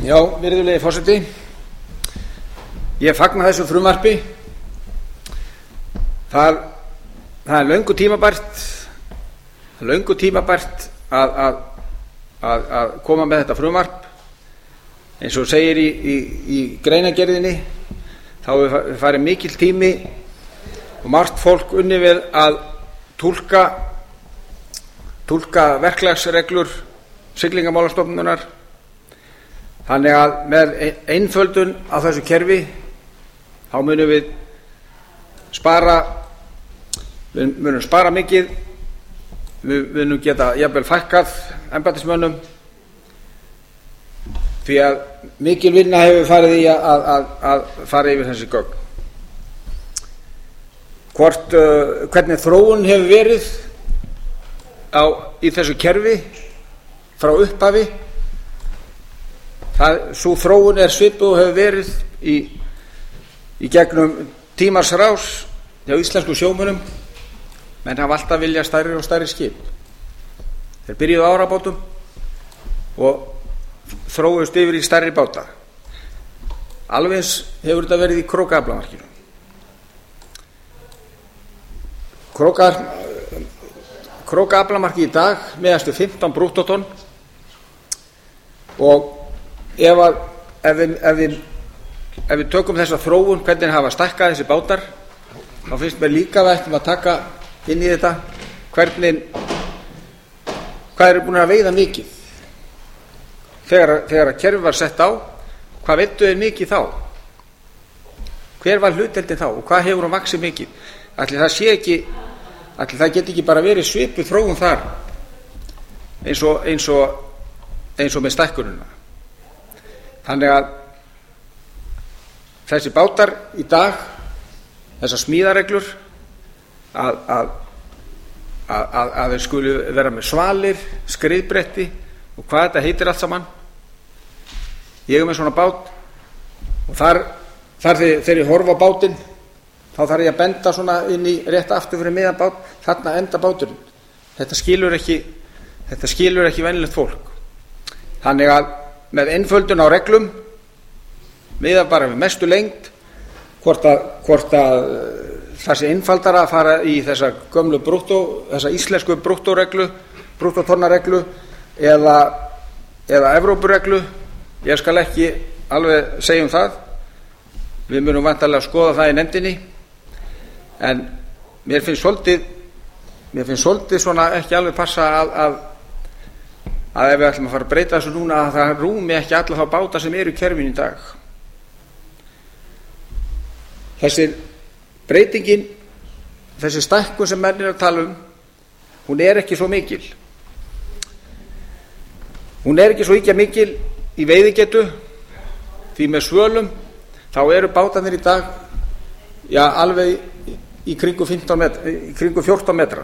Já, virðulegi forseti, ég fagna þessu frumvarpi. Það er löngu tímabært að koma með þetta frumvarp. Eins og segir í greinargerðinni, þá hefur farið mikill tími og margt fólk unnið við að túlka verklagsreglur Siglingamálastofnunar. Þannig að með einföldun á þessu kerfi þá munum við spara mikið. Við munum geta jafnvel fækkað embættismönnum, því að mikil vinna hefur farið í að fara yfir þessi gögn. Hvernig þróun hefur verið í þessu kerfi frá upphafi, sú þróun er svipuð og hefur verið í gegnum tímans rás hjá íslenskum sjómönnum. Menn hafa alltaf viljað stærri og stærri skip. Þeir byrjuðu á árabátum og þróuðust yfir í stærri báta. Alveg eins hefur þetta verið í krókaaflamarkinu. Krókaaflamarki í dag miðast við 15 brúttótonn, og ef við tökum þessa þróun, hvernig hafa stækkað þessi bátar, þá finnst mér líka við ættum að taka inn í þetta hvað eru búin að veiða mikið. Þegar að kerfi var sett á, hvað veiddu þeir mikið þá? Hver var hlutdeildin þá og hvað hefur hún vaxið mikið? Ætli það geti ekki bara verið svipuð þróun þar eins og með stækkunina. Þannig að þessi bátar í dag, þessar smíðareglur, að þeir skulu vera með svalir, skriðbretti og hvað þetta heitir allt saman. Ég með svona bát, og þar þegar ég horfa á bátinn, þá þarf ég að benda svona inn í rétt aftur fyrir miðan bát. Þarna enda báturinn. Þetta skilur ekki venjulegt fólk. Þannig að með einföldun á reglum, miða bara við mestu lengd, hvort að það sé einfaldara að fara í þessa gömlu þessa íslensku brúttórtonnareglu eða Evrópureglu. Ég skal ekki alveg segja það. Við munum væntanlega að skoða það í nefndinni, en mér finnst svolítið svona ekki alveg passa að ef við ætlum að fara að breyta þessu núna, að það rúmi ekki alla þá báta sem eru í kerfinu í dag. Þessi breytingin, þessi stækkun sem menn eru að tala hún er ekki svo mikil. Hún er ekki svo ýkja mikil í veiðigetu, því með svölum þá eru bátarnir í dag alveg í kringum 14 metrar.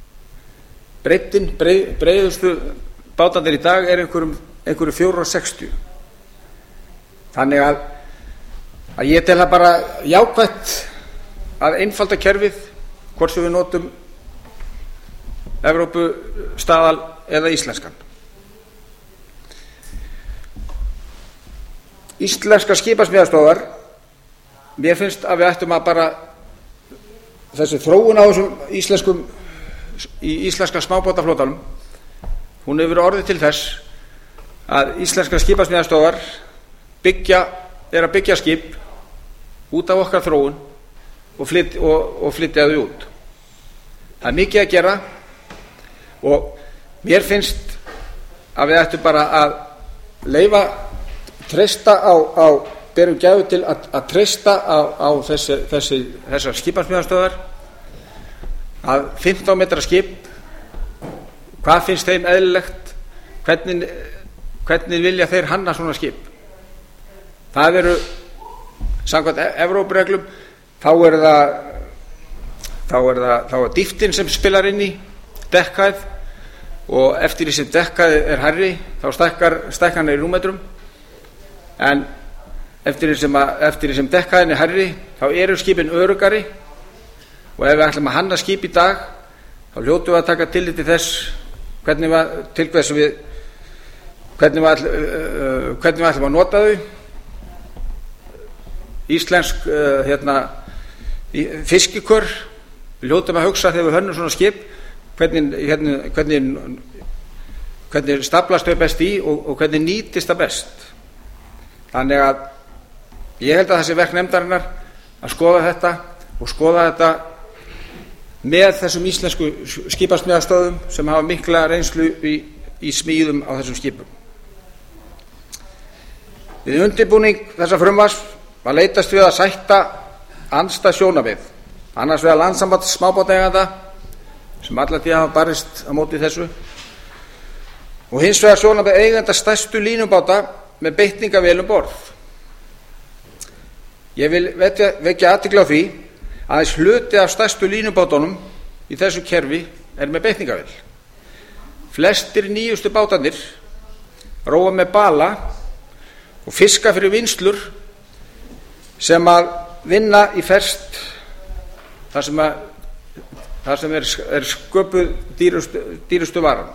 Breiðustu bátarnir í dag er einhverju 460. Þannig að ég tel það bara jákvætt að einfalda kerfið, hvort sem við notum Evrópustaðal eða íslenskan. Íslenskar skipasmíðastöðvar, mér finnst að við ættum að bara þessi þróun á þessum íslenska smábátaflotanum, hún hefur orðið til þess að íslenskar skipasmíðastöðvar er að byggja skip út af okkar þróun og flytja þau út. Það er mikið að gera, og mér finnst að við ættum bara að treysta berum gæfu til að treysta á þessar skipasmíðastöðvar, að 15 metra skip, hvað finnst þeim eðlilegt, hvernig vilja þeir hanna svona skip? Það eru samkvæmt Evrópureglum, þá er dýptin sem spilar inn í, dekkhæð, og eftir því sem dekkhæð er hærri þá stækkar hann í rúmmetrum, en eftir því sem dekkhæðin er hærri þá eru skipin öruggari. Og ef við ætlum að hanna skip í dag, þá hljótum við að taka tillit til þess til hvers við hvernig við ætlum að nota þau. Íslensk fiskikör, við hljótum að hugsa þegar við hönnum svona skip hvernig staflast þau best í og hvernig nýtist það best. Þannig að ég held að það sé verk nefndarinnar að skoða þetta með þessum íslensku skipasmíðastöðvum sem hafa mikla reynslu í smíðum á þessum skipum. Við undirbúning þessa frumvarps var leitast við að sætta andstæð sjónarmið, annars vegar Landssambands smábátaeigenda sem alla tíð hafa barist á móti þessu og hins vegar sjónarmið eigenda stærstu línubáta með beitningavél um borð. Ég vil vekja athygli á því að aðeins hluti af stærstu línubátunum í þessu kerfi er með beitningavél. Flestir nýjustu bátarnir róa með bala og fiska fyrir vinnslur sem að vinna í ferskt þar sem er sköpuð dýrustu varan.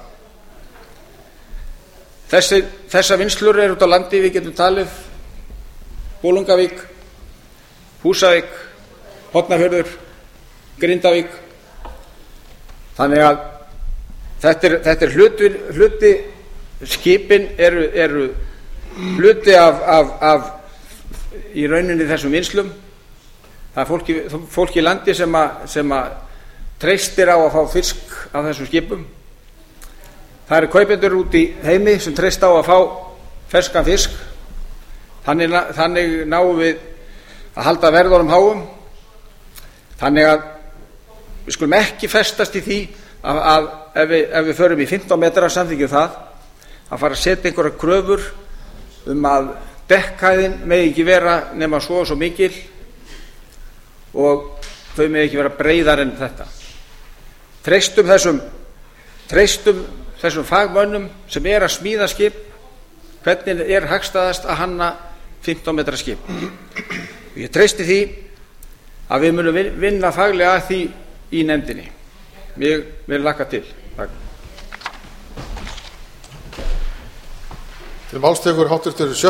Þessar vinnslur eru út á landi, við getum talið Bolungarvík, Húsavík, Hornafjörður, Grindavík. Þannig að þetta er hluti, skipin eru hluti af í rauninni þessum vinnslum. Það er fólk í landi sem að treystir á að fá fisk af þessum skipum. Það eru kaupendur út í heimi sem treysta á að fá ferskan fisk. Þannig náum við að halda verðunum háum. Þannig að við skulum ekki festast í því að ef við förum í 15 metra samþykkjum það að fara að setja einhverjar kröfur að dekkhæðin megi ekki vera nema svo og svo mikil og þau megi ekki vera breiðar en þetta. Treystum þessum fagmönnum sem er að smíða skip hvernig er hagstæðast að hanna 15 metra skip. Ég treysti því að við munum vinna faglega að því í nefndinni. Ég vil hlakka til. Takk. Til máls tekur hv.